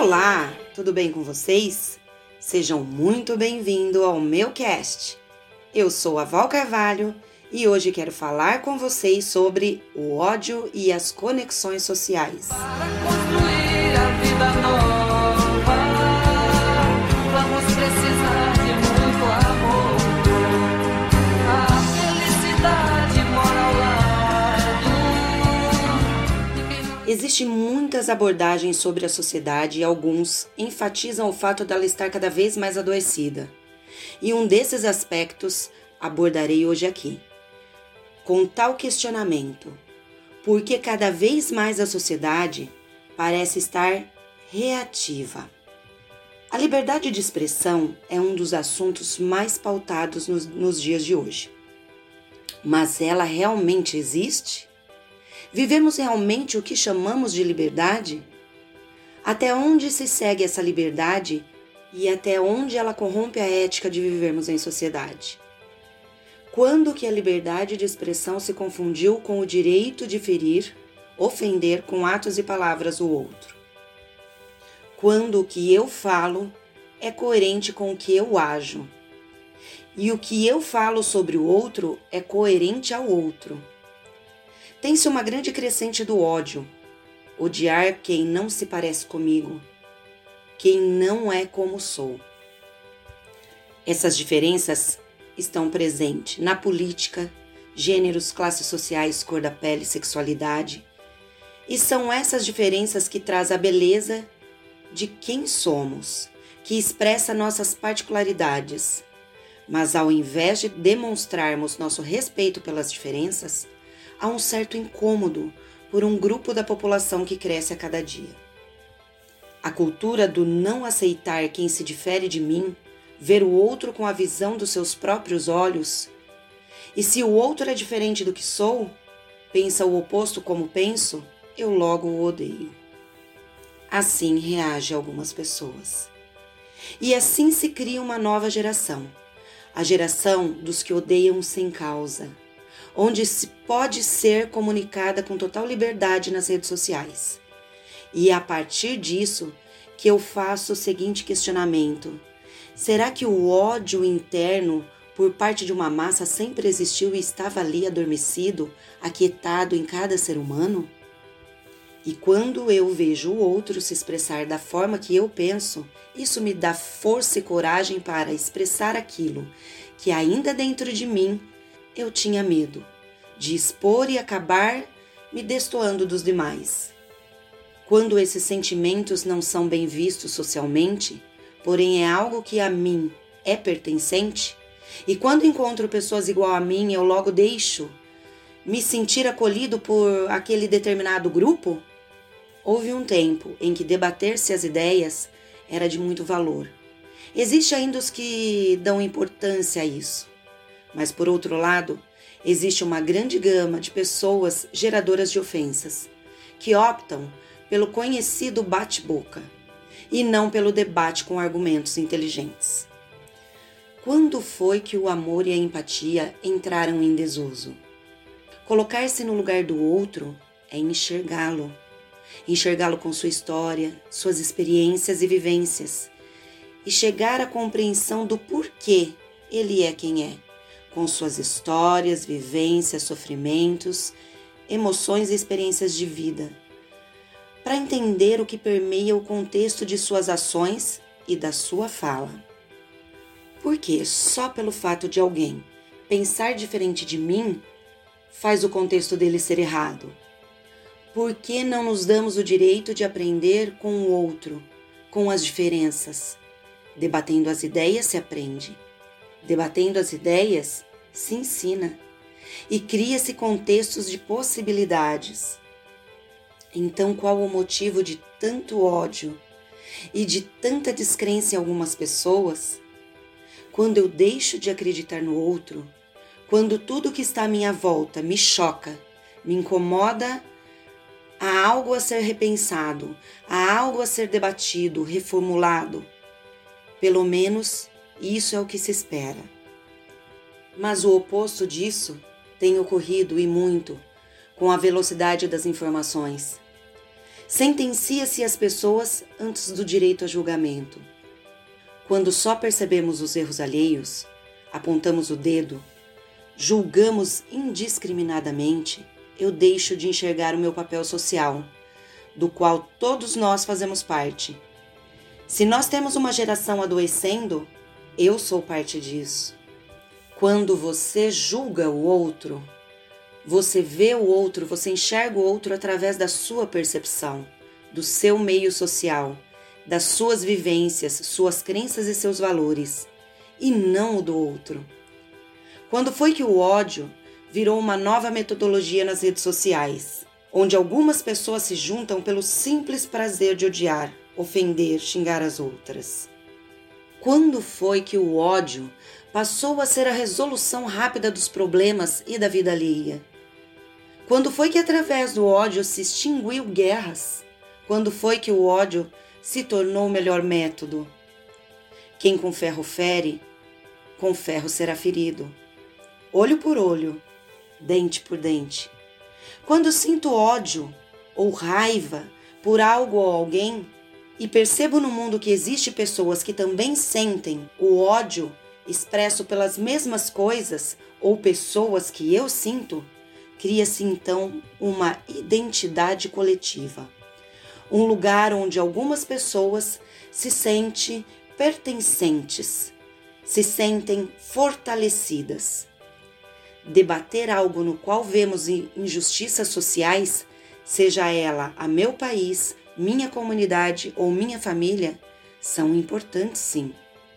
Olá, tudo bem com vocês? Sejam muito bem-vindos ao meu cast. Eu sou a Val Carvalho e hoje quero falar com vocês sobre o ódio e as conexões sociais. Para construir a vida nova, vamos precisar de muito amor. A felicidade mora ao lado. Existem muitas abordagens sobre a sociedade e alguns enfatizam o fato dela estar cada vez mais adoecida. E um desses aspectos abordarei hoje aqui. Com tal questionamento, por que cada vez mais a sociedade parece estar reativa? A liberdade de expressão é um dos assuntos mais pautados nos dias de hoje. Mas ela realmente existe? Vivemos realmente o que chamamos de liberdade? Até onde se segue essa liberdade e até onde ela corrompe a ética de vivermos em sociedade? Quando que a liberdade de expressão se confundiu com o direito de ferir, ofender com atos e palavras o outro? Quando o que eu falo é coerente com o que eu ajo e o que eu falo sobre o outro é coerente ao outro? Tem-se uma grande crescente do ódio, odiar quem não se parece comigo, quem não é como sou. Essas diferenças estão presentes na política, gêneros, classes sociais, cor da pele, sexualidade. E são essas diferenças que trazem a beleza de quem somos, que expressa nossas particularidades. Mas ao invés de demonstrarmos nosso respeito pelas diferenças, há um certo incômodo por um grupo da população que cresce a cada dia. A cultura do não aceitar quem se difere de mim, ver o outro com a visão dos seus próprios olhos, e se o outro é diferente do que sou, pensa o oposto como penso, eu logo o odeio. Assim reagem algumas pessoas. E assim se cria uma nova geração, a geração dos que odeiam sem causa, onde se pode ser comunicada com total liberdade nas redes sociais. E é a partir disso que eu faço o seguinte questionamento: será que o ódio interno por parte de uma massa sempre existiu e estava ali adormecido, aquietado em cada ser humano? E quando eu vejo o outro se expressar da forma que eu penso, isso me dá força e coragem para expressar aquilo que ainda dentro de mim eu tinha medo de expor e acabar me destoando dos demais. Quando esses sentimentos não são bem vistos socialmente, porém é algo que a mim é pertencente, e quando encontro pessoas igual a mim, eu logo deixo me sentir acolhido por aquele determinado grupo? Houve um tempo em que debater-se as ideias era de muito valor. Existe ainda os que dão importância a isso, mas por outro lado, existe uma grande gama de pessoas geradoras de ofensas, que optam pelo conhecido bate-boca e não pelo debate com argumentos inteligentes. Quando foi que o amor e a empatia entraram em desuso? Colocar-se no lugar do outro é enxergá-lo com sua história, suas experiências e vivências, e chegar à compreensão do porquê ele é quem é, com suas histórias, vivências, sofrimentos, emoções e experiências de vida, para entender o que permeia o contexto de suas ações e da sua fala. Porque só pelo fato de alguém pensar diferente de mim faz o contexto dele ser errado? Por que não nos damos o direito de aprender com o outro, com as diferenças? Debatendo as ideias se aprende. Debatendo as ideias se ensina. E cria-se contextos de possibilidades. Então, qual o motivo de tanto ódio e de tanta descrença em algumas pessoas? Quando eu deixo de acreditar no outro, quando tudo que está à minha volta me choca, me incomoda, há algo a ser repensado, há algo a ser debatido, reformulado. Pelo menos isso é o que se espera. Mas o oposto disso tem ocorrido e muito com a velocidade das informações. Sentencia-se as pessoas antes do direito a julgamento. Quando só percebemos os erros alheios, apontamos o dedo, julgamos indiscriminadamente, eu deixo de enxergar o meu papel social, do qual todos nós fazemos parte. Se nós temos uma geração adoecendo, eu sou parte disso. Quando você julga o outro, você vê o outro, você enxerga o outro através da sua percepção, do seu meio social, das suas vivências, suas crenças e seus valores, e não o do outro. Quando foi que o ódio virou uma nova metodologia nas redes sociais, onde algumas pessoas se juntam pelo simples prazer de odiar, ofender, xingar as outras? Quando foi que o ódio passou a ser a resolução rápida dos problemas e da vida alheia? Quando foi que através do ódio se extinguiu guerras? Quando foi que o ódio se tornou o melhor método? Quem com ferro fere, com ferro será ferido. Olho por olho, dente por dente. Quando sinto ódio ou raiva por algo ou alguém e percebo no mundo que existe pessoas que também sentem o ódio expresso pelas mesmas coisas ou pessoas que eu sinto, cria-se então uma identidade coletiva. Um lugar onde algumas pessoas se sentem pertencentes, se sentem fortalecidas. Debater algo no qual vemos injustiças sociais, seja ela a meu país, minha comunidade ou minha família, são importantes sim.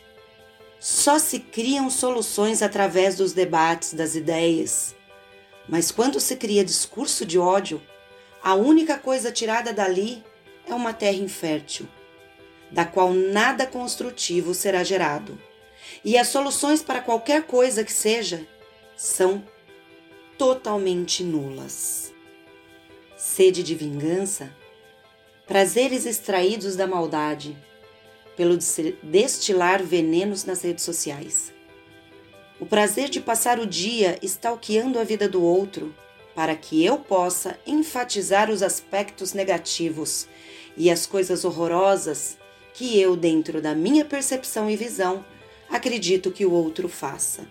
Só se criam soluções através dos debates, das ideias. Mas quando se cria discurso de ódio, a única coisa tirada dali é uma terra infértil, da qual nada construtivo será gerado. E as soluções para qualquer coisa que seja são totalmente nulas. Sede de vingança, prazeres extraídos da maldade, pelo destilar venenos nas redes sociais. O prazer de passar o dia stalkeando a vida do outro, para que eu possa enfatizar os aspectos negativos e as coisas horrorosas que eu, dentro da minha percepção e visão, acredito que o outro faça.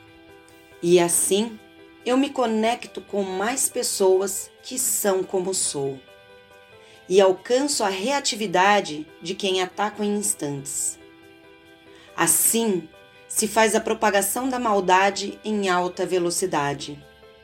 E assim, eu me conecto com mais pessoas que são como sou. E alcanço a reatividade de quem ataca em instantes. Assim, se faz a propagação da maldade em alta velocidade.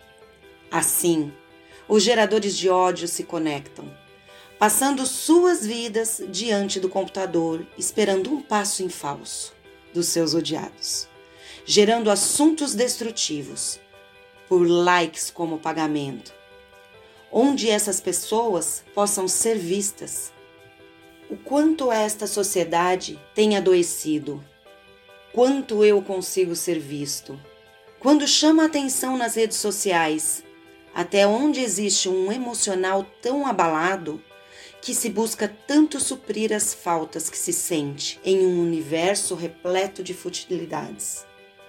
Assim, os geradores de ódio se conectam, passando suas vidas diante do computador, esperando um passo em falso dos seus odiados, gerando assuntos destrutivos, por likes como pagamento, onde essas pessoas possam ser vistas. O quanto esta sociedade tem adoecido, quanto eu consigo ser visto. Quando chama a atenção nas redes sociais, até onde existe um emocional tão abalado que se busca tanto suprir as faltas que se sente em um universo repleto de futilidades.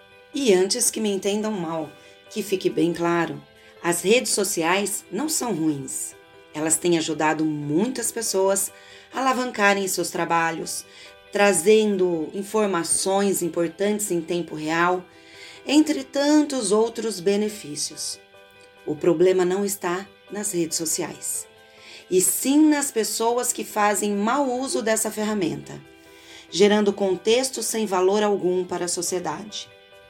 E antes que me entendam mal, que fique bem claro, as redes sociais não são ruins. Elas têm ajudado muitas pessoas a alavancarem seus trabalhos, trazendo informações importantes em tempo real, entre tantos outros benefícios. O problema não está nas redes sociais, e sim nas pessoas que fazem mau uso dessa ferramenta, gerando contextos sem valor algum para a sociedade.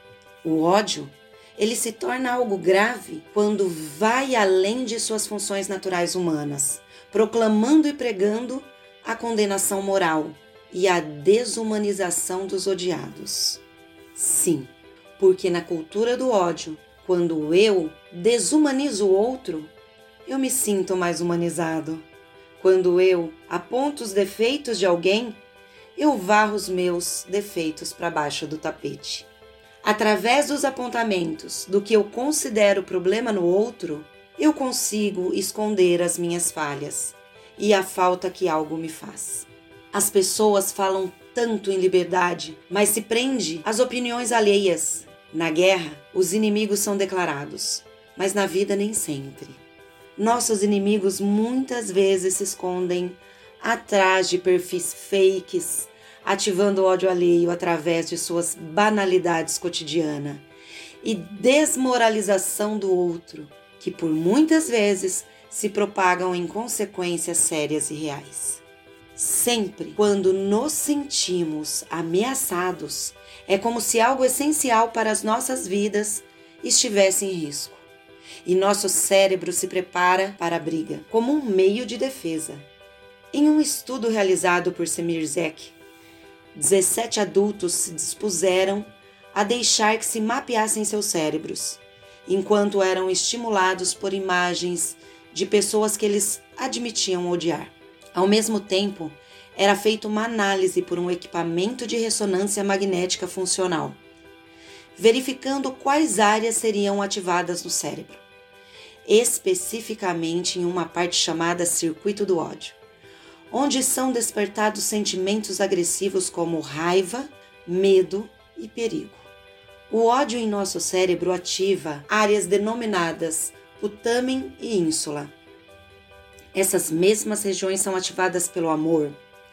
O ódio, ele se torna algo grave quando vai além de suas funções naturais humanas, proclamando e pregando a condenação moral e a desumanização dos odiados. Sim, porque na cultura do ódio, quando eu desumanizo o outro, eu me sinto mais humanizado. Quando eu aponto os defeitos de alguém, eu varro os meus defeitos para baixo do tapete. Através dos apontamentos do que eu considero problema no outro, eu consigo esconder as minhas falhas e a falta que algo me faz. As pessoas falam tanto em liberdade, mas se prende às opiniões alheias. Na guerra, os inimigos são declarados, mas na vida nem sempre. Nossos inimigos muitas vezes se escondem atrás de perfis fakes, ativando o ódio alheio através de suas banalidades cotidianas e desmoralização do outro, que por muitas vezes se propagam em consequências sérias e reais. Sempre quando nos sentimos ameaçados, é como se algo essencial para as nossas vidas estivesse em risco. E nosso cérebro se prepara para a briga, como um meio de defesa. Em um estudo realizado por Semir Zek, 17 adultos se dispuseram a deixar que se mapeassem seus cérebros, enquanto eram estimulados por imagens de pessoas que eles admitiam odiar. Ao mesmo tempo, era feita uma análise por um equipamento de ressonância magnética funcional, verificando quais áreas seriam ativadas no cérebro, especificamente em uma parte chamada circuito do ódio, onde são despertados sentimentos agressivos como raiva, medo e perigo. O ódio em nosso cérebro ativa áreas denominadas putamen e ínsula. Essas mesmas regiões são ativadas pelo amor.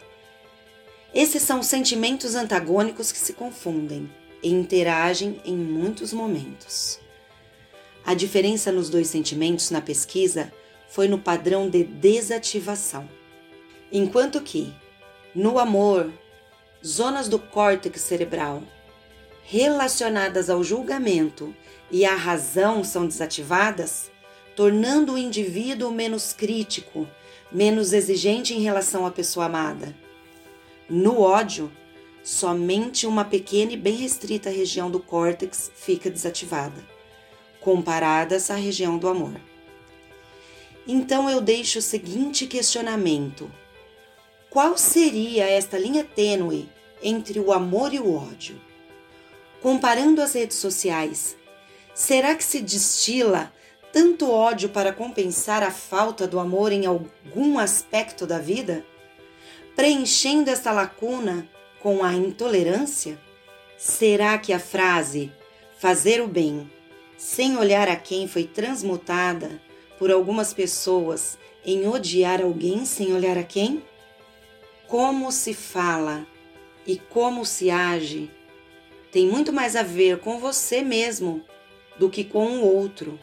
Esses são sentimentos antagônicos que se confundem e interagem em muitos momentos. A diferença nos dois sentimentos na pesquisa foi no padrão de desativação. Enquanto que, no amor, zonas do córtex cerebral relacionadas ao julgamento e à razão são desativadas, tornando o indivíduo menos crítico, menos exigente em relação à pessoa amada. No ódio, somente uma pequena e bem restrita região do córtex fica desativada, comparadas à região do amor. Então eu deixo o seguinte questionamento: qual seria esta linha tênue entre o amor e o ódio? Comparando as redes sociais, será que se destila tanto ódio para compensar a falta do amor em algum aspecto da vida, preenchendo essa lacuna com a intolerância? Será que a frase fazer o bem sem olhar a quem foi transmutada por algumas pessoas em odiar alguém sem olhar a quem? Como se fala e como se age tem muito mais a ver com você mesmo do que com o outro.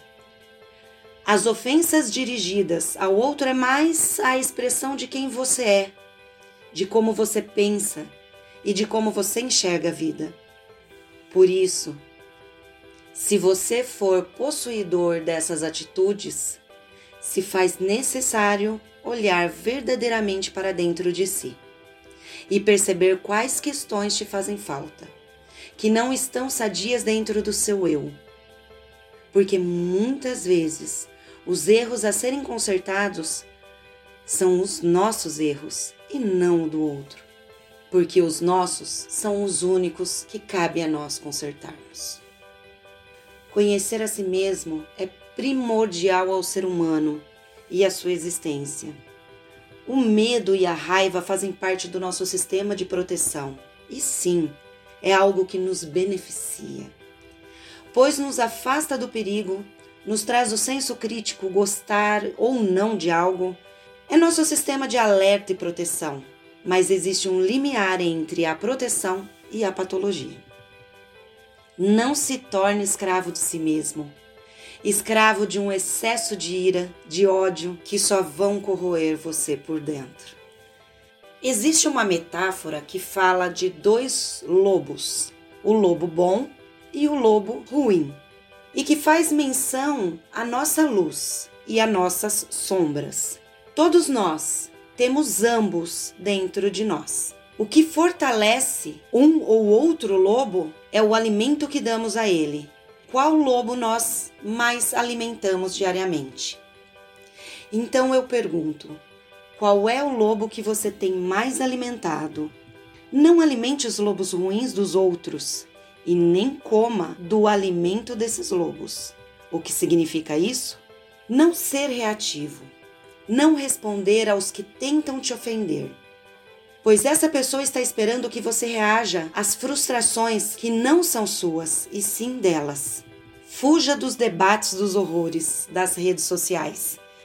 As ofensas dirigidas ao outro é mais a expressão de quem você é, de como você pensa e de como você enxerga a vida. Por isso, se você for possuidor dessas atitudes, se faz necessário olhar verdadeiramente para dentro de si e perceber quais questões te fazem falta, que não estão sadias dentro do seu eu. Porque muitas vezes os erros a serem consertados são os nossos erros e não o do outro. Porque os nossos são os únicos que cabe a nós consertarmos. Conhecer a si mesmo é primordial ao ser humano e à sua existência. O medo e a raiva fazem parte do nosso sistema de proteção. E sim, é algo que nos beneficia, pois nos afasta do perigo, nos traz o senso crítico, gostar ou não de algo. É nosso sistema de alerta e proteção, mas existe um limiar entre a proteção e a patologia. Não se torne escravo de si mesmo, escravo de um excesso de ira, de ódio, que só vão corroer você por dentro. Existe uma metáfora que fala de dois lobos, o lobo bom e o lobo ruim, e que faz menção à nossa luz e às nossas sombras. Todos nós temos ambos dentro de nós. O que fortalece um ou outro lobo é o alimento que damos a ele. Qual lobo nós mais alimentamos diariamente? Então eu pergunto, qual é o lobo que você tem mais alimentado? Não alimente os lobos ruins dos outros e nem coma do alimento desses lobos. O que significa isso? Não ser reativo. Não responder aos que tentam te ofender, pois essa pessoa está esperando que você reaja às frustrações que não são suas, e sim delas. Fuja dos debates dos horrores das redes sociais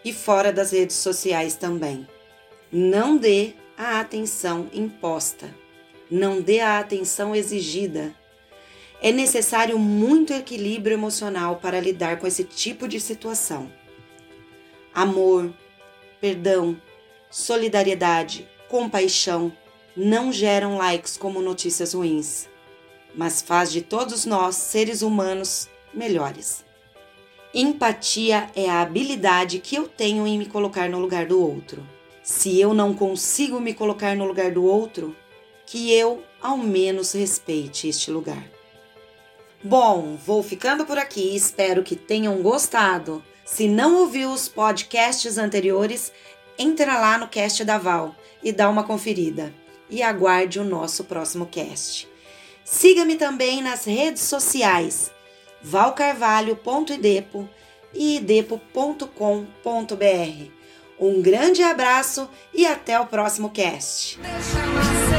e fora das redes sociais também. Não dê a atenção imposta, não dê a atenção exigida. É necessário muito equilíbrio emocional para lidar com esse tipo de situação. Amor, perdão, solidariedade, compaixão não geram likes como notícias ruins, mas faz de todos nós, seres humanos, melhores. Empatia é a habilidade que eu tenho em me colocar no lugar do outro. Se eu não consigo me colocar no lugar do outro, que eu, ao menos, respeite este lugar. Bom, vou ficando por aqui, espero que tenham gostado. Se não ouviu os podcasts anteriores, entra lá no Cast da Val e dá uma conferida. E aguarde o nosso próximo cast. Siga-me também nas redes sociais, valcarvalho.idepo e idepo.com.br. Um grande abraço e até o próximo cast. Deixa